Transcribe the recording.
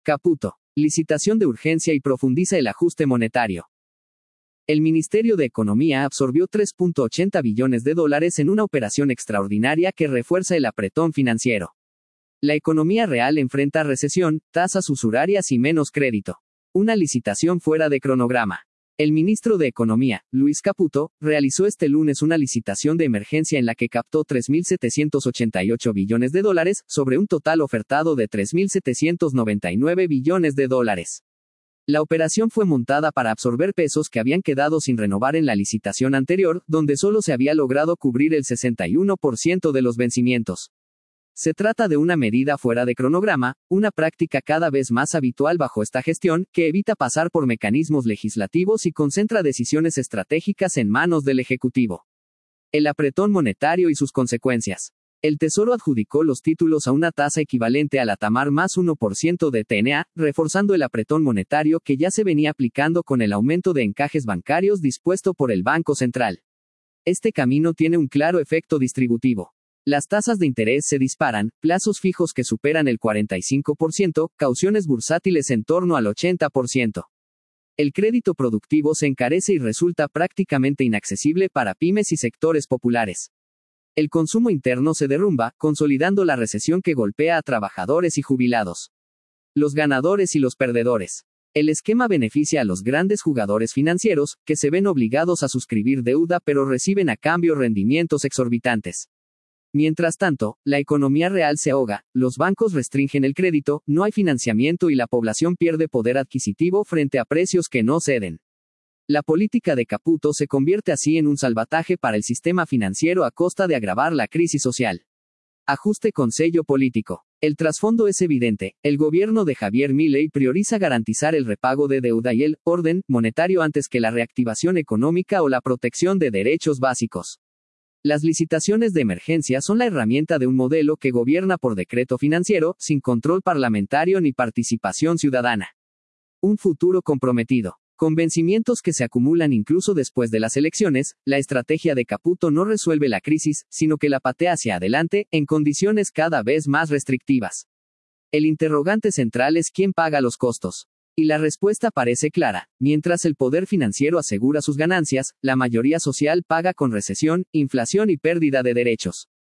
Caputo. Licitación de urgencia y profundiza el ajuste monetario. El Ministerio de Economía absorbió $3.80 billones en una operación extraordinaria que refuerza el apretón financiero. La economía real enfrenta recesión, tasas usurarias y menos crédito. Una licitación fuera de cronograma. El ministro de Economía, Luis Caputo, realizó este lunes una licitación de emergencia en la que captó $3.788 billones sobre un total ofertado de $3.799 billones. La operación fue montada para absorber pesos que habían quedado sin renovar en la licitación anterior, donde solo se había logrado cubrir el 61% de los vencimientos. Se trata de una medida fuera de cronograma, una práctica cada vez más habitual bajo esta gestión, que evita pasar por mecanismos legislativos y concentra decisiones estratégicas en manos del Ejecutivo. El apretón monetario y sus consecuencias. El Tesoro adjudicó los títulos a una tasa equivalente a la TAMAR más 1% de TNA, reforzando el apretón monetario que ya se venía aplicando con el aumento de encajes bancarios dispuesto por el Banco Central. Este camino tiene un claro efecto distributivo. Las tasas de interés se disparan, plazos fijos que superan el 45%, cauciones bursátiles en torno al 80%. El crédito productivo se encarece y resulta prácticamente inaccesible para pymes y sectores populares. El consumo interno se derrumba, consolidando la recesión que golpea a trabajadores y jubilados. Los ganadores y los perdedores. El esquema beneficia a los grandes jugadores financieros, que se ven obligados a suscribir deuda pero reciben a cambio rendimientos exorbitantes. Mientras tanto, la economía real se ahoga, los bancos restringen el crédito, no hay financiamiento y la población pierde poder adquisitivo frente a precios que no ceden. La política de Caputo se convierte así en un salvataje para el sistema financiero a costa de agravar la crisis social. Ajuste con sello político. El trasfondo es evidente, el gobierno de Javier Milei prioriza garantizar el repago de deuda y el orden monetario antes que la reactivación económica o la protección de derechos básicos. Las licitaciones de emergencia son la herramienta de un modelo que gobierna por decreto financiero, sin control parlamentario ni participación ciudadana. Un futuro comprometido. Con vencimientos que se acumulan incluso después de las elecciones, la estrategia de Caputo no resuelve la crisis, sino que la patea hacia adelante, en condiciones cada vez más restrictivas. El interrogante central es quién paga los costos. Y la respuesta parece clara, mientras el poder financiero asegura sus ganancias, la mayoría social paga con recesión, inflación y pérdida de derechos.